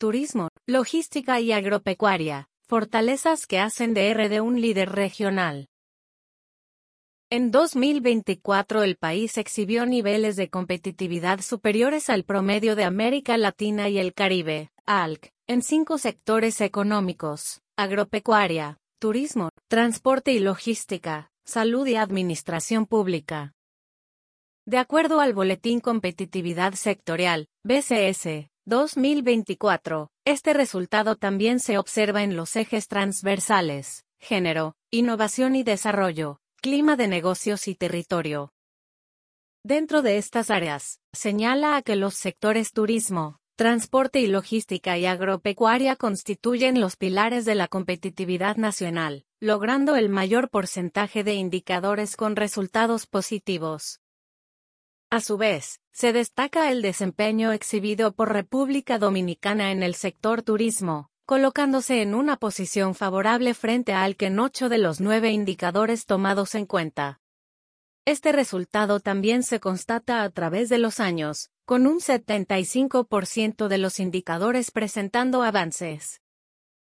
turismo, logística y agropecuaria, fortalezas que hacen de RD un líder regional. En 2024 el país exhibió niveles de competitividad superiores al promedio de América Latina y el Caribe, ALC, en 5 sectores económicos: agropecuaria, turismo, transporte y logística, salud y administración pública. De acuerdo al Boletín Competitividad Sectorial, BCS, 2024, este resultado también se observa en los ejes transversales: género, innovación y desarrollo, clima de negocios y territorio. Dentro de estas áreas, señala a que los sectores turismo, transporte y logística y agropecuaria constituyen los pilares de la competitividad nacional, logrando el mayor porcentaje de indicadores con resultados positivos. A su vez, se destaca el desempeño exhibido por República Dominicana en el sector turismo, colocándose en una posición favorable frente al que en 8 de los 9 indicadores tomados en cuenta. Este resultado también se constata a través de los años, con un 75% de los indicadores presentando avances.